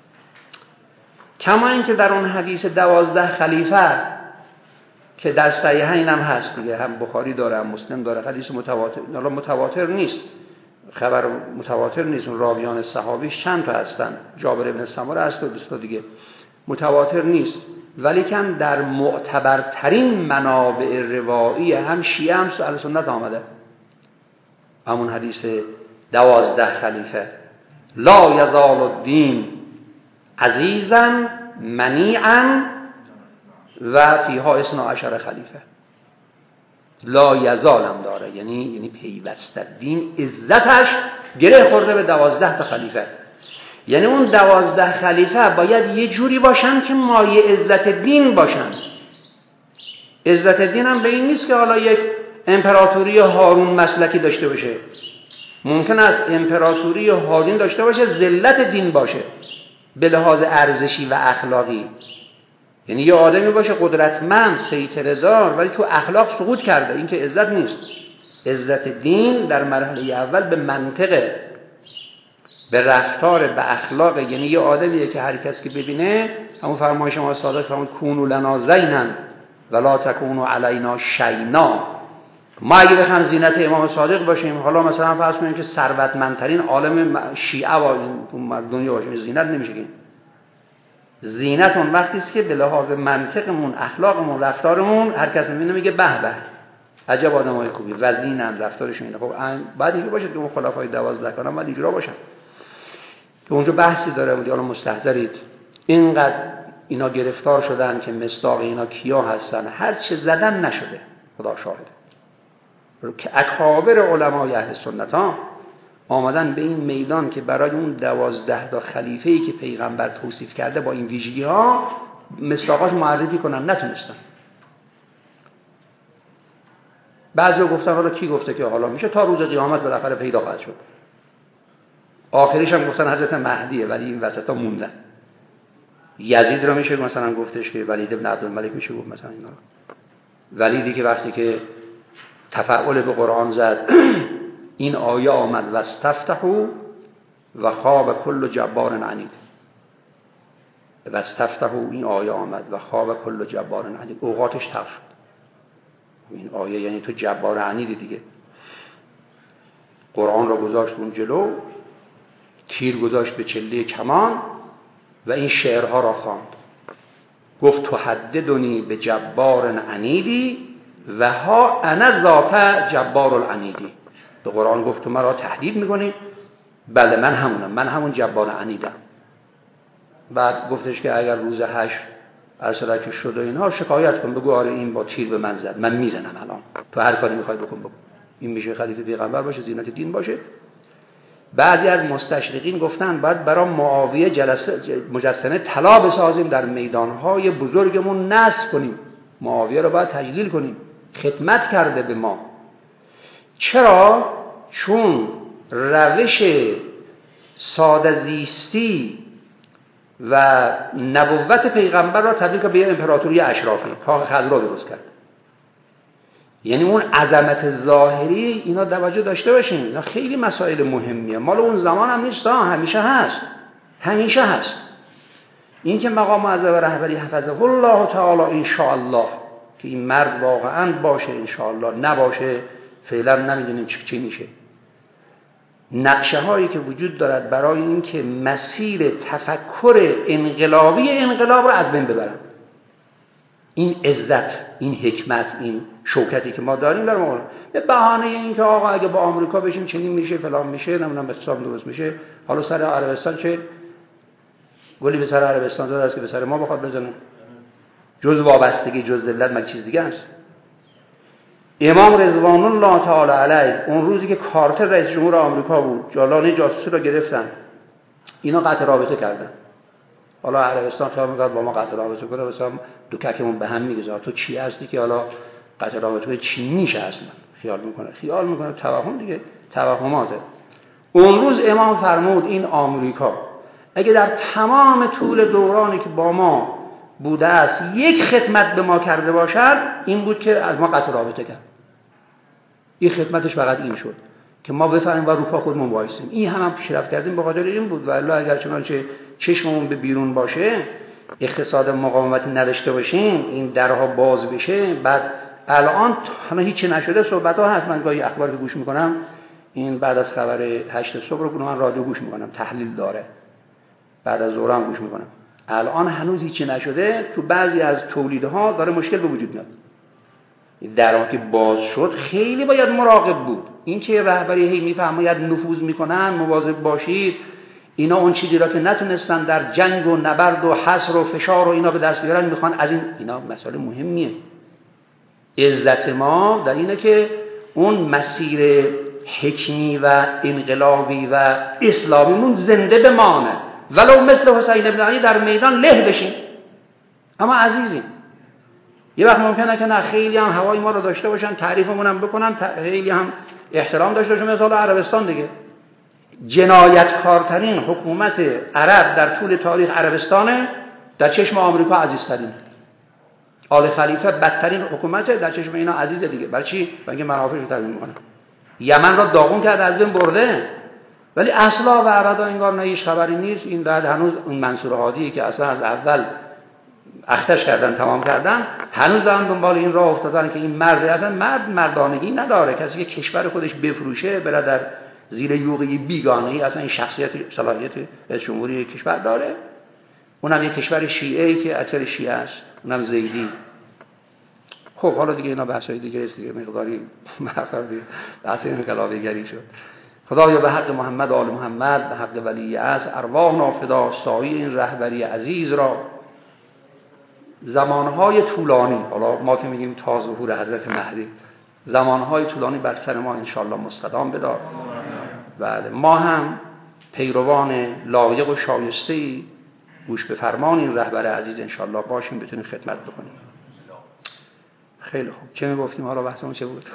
کما اینکه در اون حدیث 12 خلیفه که در صحیحین هم هست دیگه، هم بخاری داره هم مسلم داره، حدیث متواتر، حالا متواتر نیست، خبر متواتر نیست، اون راویان صحابیش چند تا هستن، جابر بن سمره هست و 2 دیگه، متواتر نیست، ولیکن در معتبرترین منابع روایی هم شیعه هم اهل سنت آمده. همون حدیث 12 خلیفه، لا یزال الدین عزیزا منیعا و فیها 12 خلیفه. لا یزال هم داره، یعنی پیوسته دین عزتش گره خورده به 12 تا خلیفه. یعنی اون 12 خلیفه باید یه جوری باشن که مایه عزت دین باشن. عزت دین هم به این نیست که حالا یک امپراتوری هارون مسلکی داشته باشه. ممکن است امپراتوری هارون داشته باشه ذلت دین باشه به لحاظ ارزشی و اخلاقی. یعنی یه آدمی باشه قدرتمند سیطره دار ولی تو اخلاق سقوط کرده، این که عزت نیست. عزت دین در مرحله اول به منطقه، به رفتار، به اخلاق. یعنی یه آدمیه که هر کس که ببینه، همون فرمایش ما صادق فرمود کونوا لنا زینا ولا تکونوا علینا شینا. ما اگه بخوایم زینت امام صادق باشیم، حالا مثلا فرض کنیم که ثروتمندترین عالم شیعه و دنیا باشه، زینت نمیشه. که زینت اون وقتی است که به لحاظ منطقمون، اخلاقمون، رفتارمون هر کس میبینه میگه به به عجب آدمای خوبی، وزینن، رفتارشون اینه. خب بعد اینکه باشه که اون خلفای 12 کنن بعد اینجوری باشن که اونجا بحثی داره. ولی حالا مستحضرید اینقدر اینا گرفتار شدن که مصداق اینا کیا هستن، هر چه زدن نشده. خدا شاهده که اکابر علمای اهل سنت ها آمدن به این میدان که برای اون 12 تا خلیفه‌ای که پیغمبر توصیف کرده با این ویژگی ها مصداقاش معرفی کنن، نتونستن. بعضی گفتن حالا کی گفته که حالا میشه، تا روز قیامت بالاخره پیدا خواهد شد. آخریش هم گفتن حضرت مهدیه، ولی این وسطا موندن. یزید رو میشه مثلا گفتش که ولید ابن عبدالملک میشه گفت مثلا اینا. ولیدی که وقتی که تفاعل به قرآن زد این آیه آمد و استفتحوا و خواب کل جبار عنید. و استفتحوا این آیه آمد و خواب کل جبار عنید، اوقاتش تف شد. این آیه یعنی تو جبار عنیدی دیگه. قرآن رو گذاشت اون جلو، تیر گذاشت به چله کمان و این شعرها را خواند. گفت تحددنی به جبار عنیدی و ها انا ذات جبار العنیدی. به قرآن گفت تو مرا تهدید میکنی؟ بله من همونم، من همون جبار عنیدم. بعد گفتش که اگر روز حشر اصلا که شد و اینها شکایت کن، بگو آره این با تیر به من زد، من میزنم الان، تو هر کاری میخوای بکن بکن. این میشه خلیفه پیغمبر باشه، زینت دین باشه. بعضی از مستشرقین گفتن باید برای معاویه مجسمه طلا بسازیم در میدانهای بزرگمون نصب کنیم، معاویه رو باید تجلیل کنیم، خدمت کرده به ما. چرا؟ چون روش ساده زیستی و نبوت پیغمبر را تبدیل کرد به یه امپراتوری اشرافی، کاخ خضرا درست کرد. یعنی اون عظمت ظاهری اینا توجه داشته باشین، اینا خیلی مسائل مهمیه، مال اون زمان هم نیست، همیشه هست، همیشه هست. این که مقام معظم رهبری حفظه الله تعالی ان شاء الله، که این مرد واقعا باشه ان شاء الله، نباشه فعلا نمیدونیم چی میشه. نقشه هایی که وجود دارد برای این که مسیر تفکر انقلابی انقلاب رو از بین ببرن. این عزت، این حکمت، این شوکتی که ما داریم در ما به بهانه این که آقا اگه با آمریکا بشیم چنین میشه فلان میشه، نمیدونم اقتصاد درست میشه، حالا سر عربستان چه گلی به سر عربستان زده است که به سر ما بخواد بزنه؟ جز وابستگی، جز ذلت، مگه چیز دیگه است؟ امام رضوان الله تعالی علیه اون روزی که کارتر رئیس جمهور آمریکا بود، جالانه جاسوسی رو گرفتن، اینا قطع رابطه کردن. حالا عربستان خیال می‌کرد با ما قطع رابطه کنه، مثلا دو ککمون به هم می‌گذاره، تو چی هستی که حالا قطع رابطه کنه؟ چی میشه اصلا؟ خیال میکنه توهم دیگه، توهماته. اون روز امام فرمود این آمریکا اگه در تمام طول دورانی که با ما بوده است یک خدمت به ما کرده باشد، این بود که از ما قطع رابطه کرد. این خدمتش فقط این شد که ما بفهمیم و رو پا خودمون وایسیم. این هم پیشرفت کردیم به خاطر این بود. والله اگر چنانچه چشممون به بیرون باشه، اقتصاد مقاومتی نداشته باشیم، این درها باز بشه، بعد الان همه هیچی نشده، صحبت‌ها هست. من گاهی اخبار رو گوش میکنم، این بعد از خبر 8 صبح رو من رادیو گوش میکنم، تحلیل داره، بعد از ظهر هم گوش میکنم. الان هنوز هیچی نشده، تو بعضی از تولیدها داره مشکل به وجود میاد. درها که باز شد خیلی باید مراقب بود. این که رهبری هی میفرماید نفوذ میکنن مواظب باشید، اینا اون چیزی را که نتونستن در جنگ و نبرد و حصر و فشار و اینا به دست بیارن میخوان از اینا مسئله مهمیه. عزت ما در اینه که اون مسیر حکمی و انقلابی و اسلامیمون زنده بمانه، ولو مثل حسین ابن علی در میدان له بشیم. اما عزیزیم یه وقت ممکنه که نه خیلی هم هوای ما رو داشته باشن، تعریفمون هم بکنن، خیلی هم احترام داشته باشن، مثلا عربستان دیگه. جنایتکارترین حکومت عرب در طول تاریخ عربستانه، در چشم آمریکا عزیزترین. آل خلیفه بدترین حکومت، در چشم اینا عزیزه دیگه. برای چی؟ برای اینکه منافعش رو تامین میکنه. یمن را داغون کرد، از بین برده، ولی اصلا و ابدا انگار نه هیچ خبری نیست. این بعد هنوز اون منصور هادی که اصلا از اول اختش کردن تمام کردن، هنوز دارن دنبال این راه افتادن که این مرد اصلا مردانگی نداره. کسی که کشور خودش بفروشه بره در زیر یوغی بیگانه‌ای، اصلا این شخصیت صلاحیت رئیس جمهوری کشور داره؟ اونم یک کشور شیعه‌ای که اکثر شیعه است، اونم زیدی. خب حالا دیگه اینا بحثای دیگه است دیگه، مقداری بحث انقلابیگری شد. خدایا به حق محمد و آل محمد، به حق ولی عصر، ارواحنا فدا سایه این رهبری عزیز را زمانهای طولانی، حالا ما که میگیم تا ظهور حضرت مهدی، زمانهای طولانی بر سر ما انشاءالله مستدام بدار. بله، ما هم پیروان لایق و شایسته‌ای گوش به فرمان این رهبر عزیز انشاءالله باشیم، بتونیم خدمت بکنیم. خیلی خوب، چه میگفتیم حالا بحثمون چه بود؟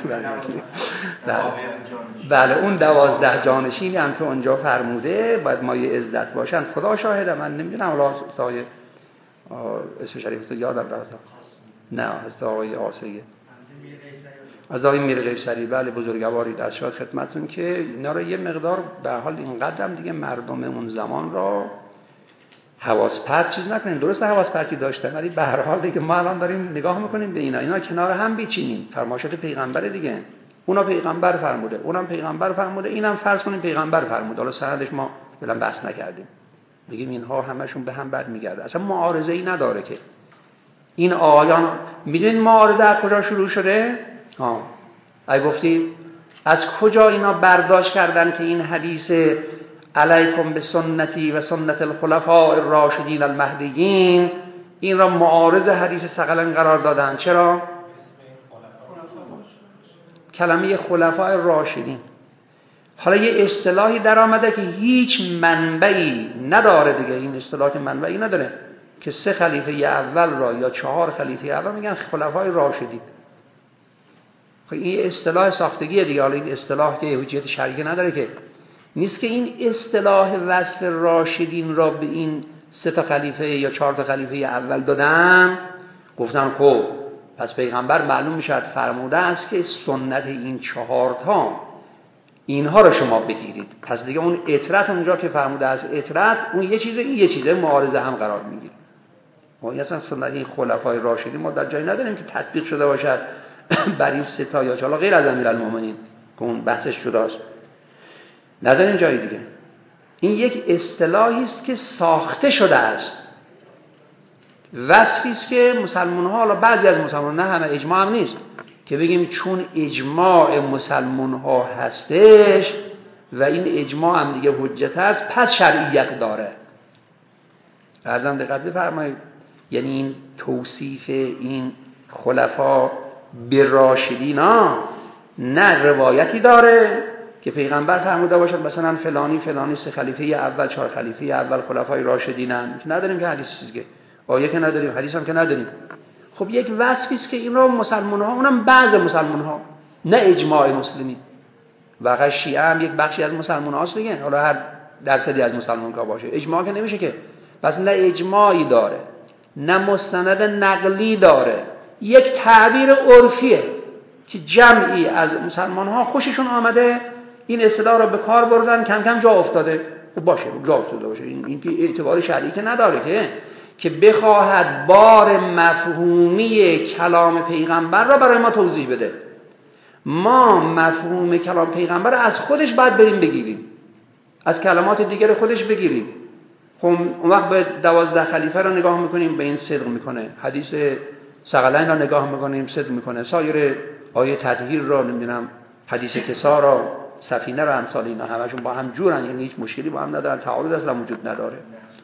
بله، اون 12 جانشینی هم که اونجا فرموده باید مایه عزت باشن. خدا شاهده، من نمیدونم حالا استای اسم شریف تو یادم رفت. نه، استای آسیه از آقای میر قیصری، بله بزرگواری در شاد خدمتتون که اینا رو یه مقدار به حال اینقدرم دیگه مردم اون زمان را حواس پرت چیز نکنیم. درست حواس پرتی داشتن، ولی به هر حال دیگه ما الان داریم نگاه میکنیم به اینا کنار هم بیچینیم. فرمایشات پیغمبر دیگه، اونا پیغمبر فرموده، اونم پیغمبر فرموده، اینم فرض کنیم پیغمبر فرموده. حالا سندش ما فعلا بحث نکردیم دیگه، اینها همشون به هم برمیگرده، اصلا معارضه ای نداره که این آیان. میدونید معارضه از کجا شروع شده؟ اگه گفتیم از کجا اینا برداشت کردن که این حدیث علیکم به سنتی و سنت الخلفاء الراشدین المهدیین این را معارض حدیث ثقلین قرار دادن؟ چرا؟ کلمه خلفاء راشدین. حالا یه اصطلاحی در آمده که هیچ منبعی نداره دیگه، این اصطلاح که منبعی نداره، که 3 خلیفه اول را یا 4 خلیفه اول میگن خلفای راشدین. خب این اصطلاح ساختگیه دیگه. حالا این اصطلاح که حجیت شرعی نداره، که نیست که این اصطلاح وصف راشدین را به این 3 خلیفه یا 4 خلیفه اول دادن. گفتن خب پس پیغمبر معلوم میشد فرموده است که سنت این 4 تا اینها رو شما بگیرید. پس دیگه اون اطرت اونجا که فرموده است اطرت، اون یه چیزه، این یه چیزه، معارضه هم قرار میگیره. ما اصلا سنت این خلفای راشدین ما در جایی نداریم که تطبیق شده باشد بر این 3 تا یا حالا غیر از امیرالمومنین که اون بحثش جداست، نداریم جایی دیگه. این یک اصطلاحی است که ساخته شده است، وصفی است که مسلمان ها، حالا بعضی از مسلمان، نه همه، اجماع هم نیست که بگیم چون اجماع مسلمان ها هستش و این اجماع هم دیگه حجت است پس شرعیت داره. فرضاً دقت بفرمایید، یعنی این توصیف این خلفا به راشدین نه روایتی داره که پیغمبر فرموده باشد مثلا فلانی فلانی 3 خلیفه اول 4 خلیفه اول خلفای راشدینن. نداریم که حدیث چیزی، آیه که نداریم، حدیث هم که نداریم. خب یک وصفی است که این رو مسلمان ها، اونم بعض مسلمان ها، نه اجماع مسلمین. واقعا شیعه هم یک بخشی از مسلمان هاست دیگه، حالا هر درصدی از مسلمان ها باشه، اجماع که نمیشه که. پس نه اجماعی داره، نه مستند نقلی داره، یک تعبیر عرفیه که جمعی از مسلمان ها خوششون آمده این اصطلاح رو به کار بردن، کم کم جا افتاده. باشه جا افتاده باشه، این که اعتبار شرعی که نداره که بخواهد بار مفهومی کلام پیغمبر را برای ما توضیح بده. ما مفهوم کلام پیغمبر از خودش باید بریم بگیریم، از کلمات دیگر خودش بگیریم. خب اون وقت به 12 خلیفه رو نگاه میکنیم، به این صدق میکنه. حدیث ثقلین را نگاه میکنیم صدق میکنه، سایر آیه تطهیر را نمیدونم، حدیث کسا را، سفینه را، امثال اینا همشون با هم جورن، یعنی هیچ مشکلی با هم ندارن، تعارض اصلا وجود نداره.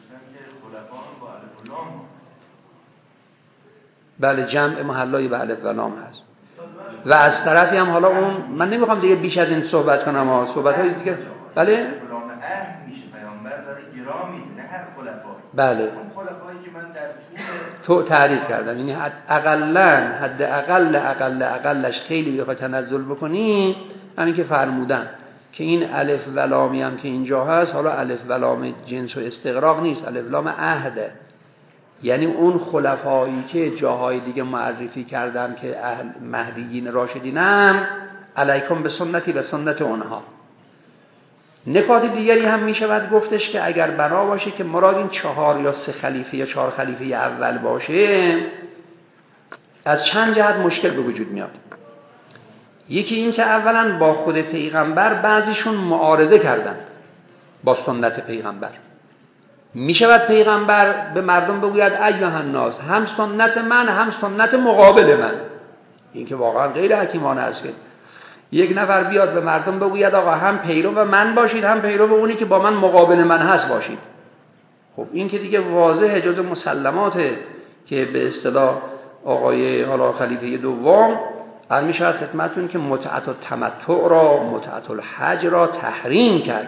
بله جمع محلای به الف و لام هست. و از طرفی هم حالا اون من نمیخوام دیگه بیش از این صحبت کنم ها، صحبت‌های دیگه. بله میشه پیامبر داره گرامی نه هر خلفا. بله اون خلفایی که من در تو تعریف کردم، یعنی حد اقلش خیلی بخوای تنزل بکنی همین که فرمودن که این الف و لامی هم که اینجا هست، حالا الف و لام جنس و استغراق نیست، الف لام عهده، یعنی اون خلفایی که جاهای دیگه معرفی کردم که اهل مهدیین راشدینم، علیکم به سنتی و سنت اونها. نکات دیگری هم می شود گفتش که اگر بنا باشه که مراد این 4 یا 3 خلیفه یا 4 خلیفه اول باشه، از چند جهت مشکل به وجود میاد. یکی این که اولا با خود پیغمبر بعضیشون معارضه کردن با سنت پیغمبر. می شود پیغمبر به مردم بگوید ایها الناس، هم سنت من هم سنت مقابل من. این که واقعا غیر حکیمانه است که یک نفر بیاد به مردم بگوید آقا هم پیرو من باشید هم پیرو اونی که با من مقابل من هست باشید. خب این که دیگه واضحه، جز مسلماته که به اصطلاح آقای حالا خلیفه دوم قرار می شود خدمتتون که متعت التمتع را، متعت الحج را تحریم کرد.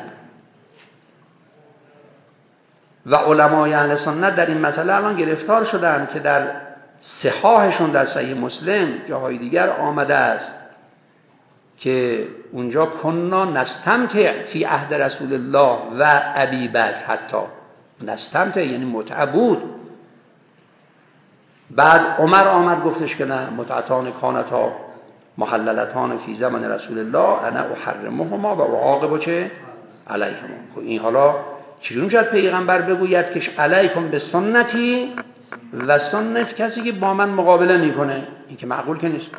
و علمای اهل سنت در این مسئله الان گرفتار شدن که در صحاحشون در صحیح مسلم جاهای دیگر آمده است که اونجا کنا نستمتع فی عهد رسول الله و ابی بکر، حتی نستمتع یعنی متعه بود. بعد عمر آمد گفتش که نه، متعتان کانتا محللتان فی زمن رسول الله انا احرمهما و اعاقب چه علیهما. این حالا چجوری شد پیغمبر بگوید که علیکم به سنتی و سنت کسی که با من مقابله میکنه؟ این که معقول که نیست.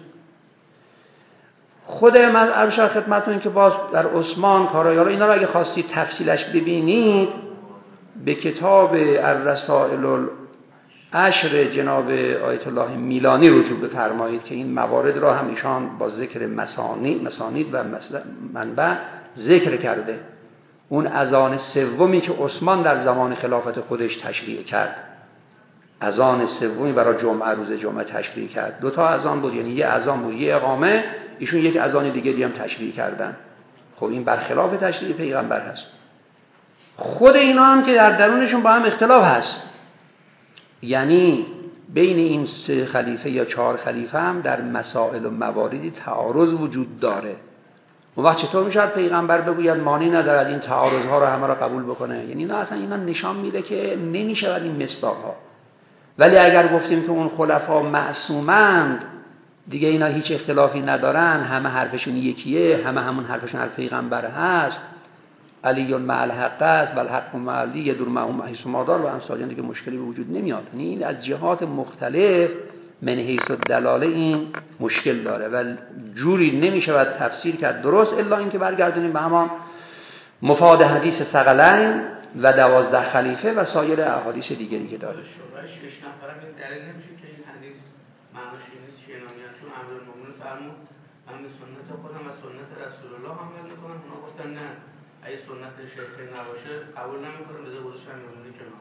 خود من ارشد خدمتتون که باز در عثمان کارایالا اینا رو اگه خواستید تفصیلش ببینید به کتاب الرسائل العشر جناب آیت الله میلانی رجوع بفرمایید که این موارد را هم ایشان با ذکر مسانید و منبع ذکر کرده. اون اذان سومی که عثمان در زمان خلافت خودش تشریع کرد، اذان سومی برای جمعه، روز جمعه تشریع کرد. 2 تا اذان بود، یعنی یه اذان بود یه اقامه، ایشون یک اذان دیگری هم تشریع کردن. خب این برخلاف تشریع پیغمبر هست. خود اینا هم که در درونشون با هم اختلاف هست، یعنی بین این 3 خلیفه یا 4 خلیفه هم در مسائل و مواردی تعارض وجود داره. اون وقت چطور میشه پیغمبر بگوید مانی ندارد این تعارض ها رو همه را قبول بکنه؟ یعنی نه، اصلا اینا نشان میده که نمیشود این مصداق ها. ولی اگر گفتیم که اون خلفا معصومند دیگه، اینا هیچ اختلافی ندارن، همه حرفشون یکیه، همه همون حرفشون از پیغمبر هست، علی مع الحق است و الحق مع علی یدور معهم حیث ما دار و امثال، دیگه مشکلی به وجود نمیاد. یعنی این از جهات مختلف من حیث الدلاله این مشکل داره و جوری نمیشود تفسیر کرد درست الا اینکه برگردونیم به همان مفاد حدیث ثقلین و 12 خلیفه و سایر احادیث دیگری که داره. چون امیرالمومنین فرمود من به سنت خودم و سنت رسول الله عمل میکنم. اونا گفتن نه، اگه سنت شیخین نباشه قبول نمیکنم، بذار گذاشتن امیرالمومنین کنار.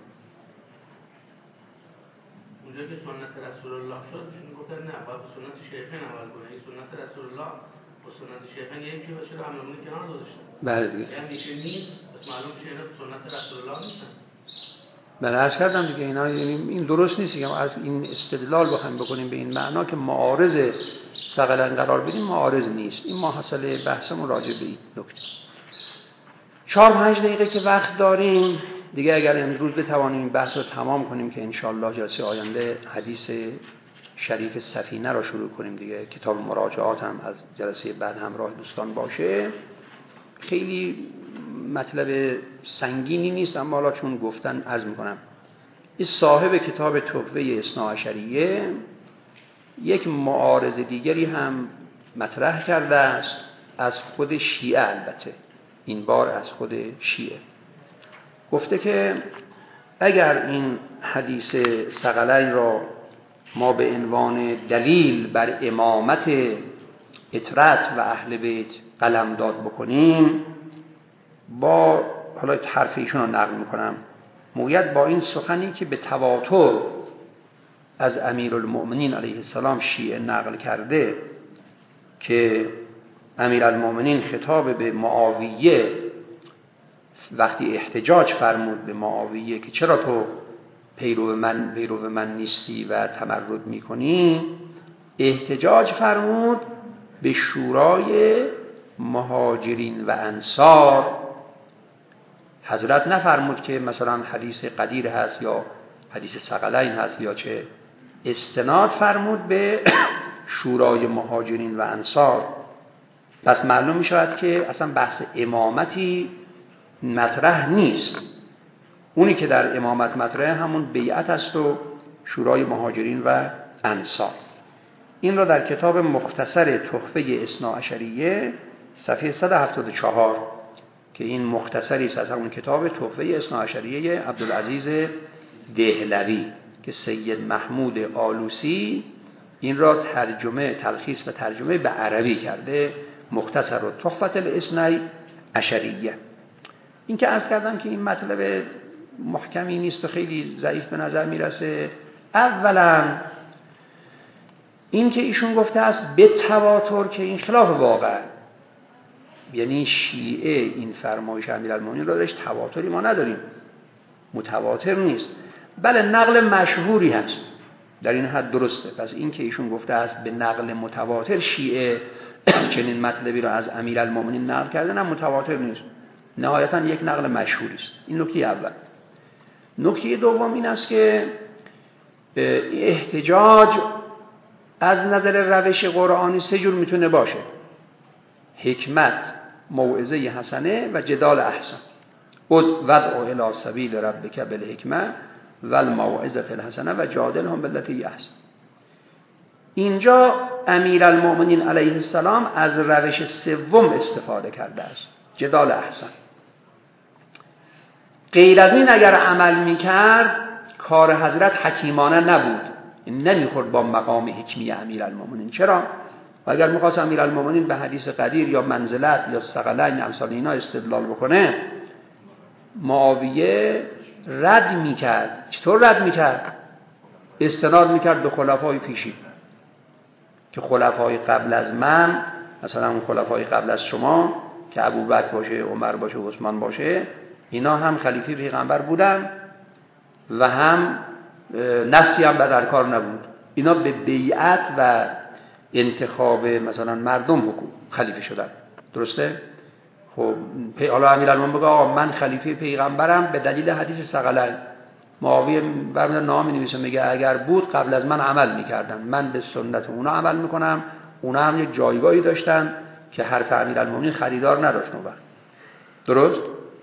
اونجا که سنت رسول الله شد گفتن نه، باید به سنت شیخین عمل کنه. این سنت رسول الله با سنت شیخین یکی باشه، امیرالمومنین کنار گذاشتن. بله دیگه. یعنی میشه نیست، پس معلوم میشه اینا سنت رسول الله نیستن. من عرض کردم دیگه اینا، یعنی این درست نیست که از این استدلال بخوایم بکنیم به این معنا که معارض ثقلین قرار بدیم، معارض نیست. این محصله بحثمون راجع به این نکته. 4-5 دقیقه که وقت داریم دیگه، اگر امروز بتوانیم این بحث رو تمام کنیم که انشالله جلسه آینده حدیث شریف سفینه رو شروع کنیم دیگه. کتاب مراجعات هم از جلسه بعد همراه دوستان باشه. خیلی مطلب سنگینی نیست، اما حالا چون گفتن عرض میکنم. این صاحب کتاب تحفه اثناعشریه یک معارض دیگری هم مطرح کرده است، از خود شیعه، البته این بار از خود شیعه. گفته که اگر این حدیث ثقلین را ما به عنوان دلیل بر امامت اطرت و اهل بیت قلمداد بکنیم، با حالا حرف ایشون رو نقل میکنم، موید با این سخنی که به تواتر از امیرالمؤمنین علیه السلام شیعه نقل کرده که امیرالمؤمنین خطاب به معاویه وقتی احتجاج فرمود به معاویه که چرا تو پیرو من نیستی و تمرد میکنی، احتجاج فرمود به شورای مهاجرین و انصار. حضرت نفرمود که مثلا حدیث قدیر هست یا حدیث ثقلین هست یا چه، استناد فرمود به شورای مهاجرین و انصار. پس معلوم می شود که اصلا بحث امامتی مطرح نیست. اونی که در امامت مطرح همون بیعت است و شورای مهاجرین و انصار. این را در کتاب مختصر تحفه اثناعشریه صفحه 174 که این مختصری است از همون کتاب تحفه اثناعشریه عبدالعزیز دهلوی که سید محمود آلوسی این را تلخیص و ترجمه به عربی کرده، مختصر و تحفه الاثنی عشریه. این که عرض کردم که این مطلب محکمی نیست و خیلی ضعیف به نظر میرسه. اولا این که ایشون گفته است به تواتر، که این خلاف واقع، یعنی شیعه این فرمایش امیرالمومنین را داشت تواتری ما نداریم، متواتر نیست، بله نقل مشهوری هست در این حد درسته. پس این که ایشون گفته است به نقل متواتر شیعه چنین مطلبی را از امیرالمومنین نقل کرده، نه متواتر نیست، نهایتا یک نقل مشهوری است. این نکته اول. نکته دوم این است که احتجاج از نظر روش قرآنی سه جور میتونه باشه: حکمت، موعظه حسنه و جدال احسن. ودعو الی سبیل ربک بالحکمه و الموعظه الحسنه و جادلهم بالتی احسن. اینجا امیرالمؤمنین علیه السلام از روش سوم استفاده کرده است، جدال احسن. غیر از این اگر عمل میکرد کار حضرت حکیمانه نبود، نمیخورد با مقام حکمی امیرالمؤمنین. چرا؟ و اگر میخواست امیرالمؤمنین به حدیث قدیر یا منزلت یا ثقلین امثال اینا استدلال بکنه، معاویه رد میکرد. چطور رد میکرد؟ استناد میکرد به خلفای پیشین که خلفای قبل از من، مثلا اون خلفای قبل از شما که ابوبکر باشه، عمر باشه، عثمان باشه، اینا هم خلیفه پیغمبر بودن و هم نفسی هم در کار نبود. اینا به بیعت و انتخاب مثلا مردم خلیفه شدن. درسته؟ خب حالا امیرالمومنین بگه آقا من خلیفه پیغمبرم به دلیل حدیث ثقلین. معاویه برمی‌داره نام می‌نویسه میگه اگر بود قبل از من عمل می‌کردن، من به سنت اونا عمل می‌کنم. اونا هم یک جایگاهی داشتن که حرف امیرالمومنین خریدار نداشت اون وقت. درست؟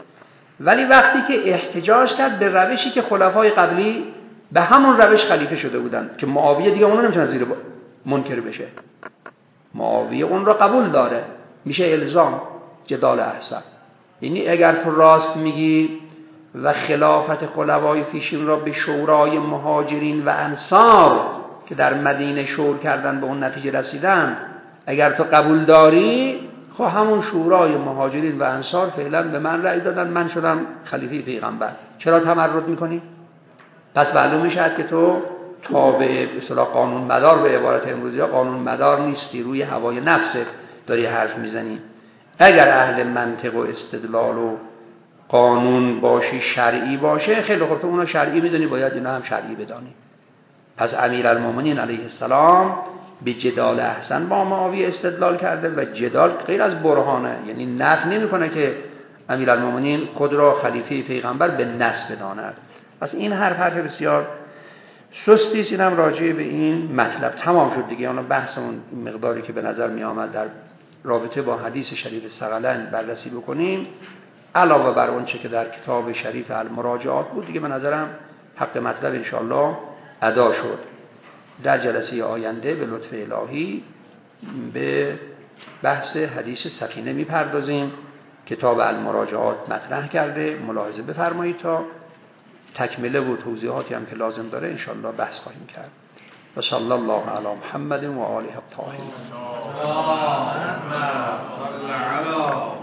ولی وقتی که احتجاج کرد به روشی که خلفای قبلی به همون روش خلیفه شده بودن که معاویه دیگه اون نمیتونه زیر منکر بشه، معاویه اون را قبول داره، میشه الزام. جدال احسن یعنی اگر تو راست میگی و خلافت خلفای پیشین را به شورای مهاجرین و انصار که در مدینه شور کردن به اون نتیجه رسیدن، اگر تو قبول داری، خب همون شورای مهاجرین و انصار فعلا به من رأی دادن، من شدم خلیفه پیغمبر. چرا تمرد میکنی؟ پس معلوم میشه که تو تابع به اصطلاح قانون مدار، به عبارت امروزی ها قانون مدار نیستی، روی هوای نفست داری حرف میزنی. اگر اهل منطق و استدلال و قانون باشی، شرعی باشه، خیلی خوب، تو اونا شرعی میدونی، باید اینا هم شرعی بدانی. پس امیرالمومنین علیه السلام به جدال احسن با معاویه استدلال کرده و جدال غیر از برهانه، یعنی نفی نمیکنه که امیرالمومنین خود را خلیفه پیغمبر به نص بداند. پس این حرف بسیار سستی است. اینم راجع به این مطلب تمام شد دیگه. اون بحثمون این مقداری که به نظر می آمد در رابطه با حدیث شریف ثقلین بررسی بکنیم، علاوه بر اون چه که در کتاب شریف المراجعات بود دیگه، به نظرم حق مطلب انشاءالله ادا شد. در جلسه آینده به لطف الهی به بحث حدیث سفینه میپردازیم. کتاب المراجعات مطرح کرده، ملاحظه بفرمایید تا تکمله و توضیحاتی هم که لازم داره انشاءالله بحث خواهیم کرد. و صلی الله علی محمد و آله الطاهرین. اللهم صل علی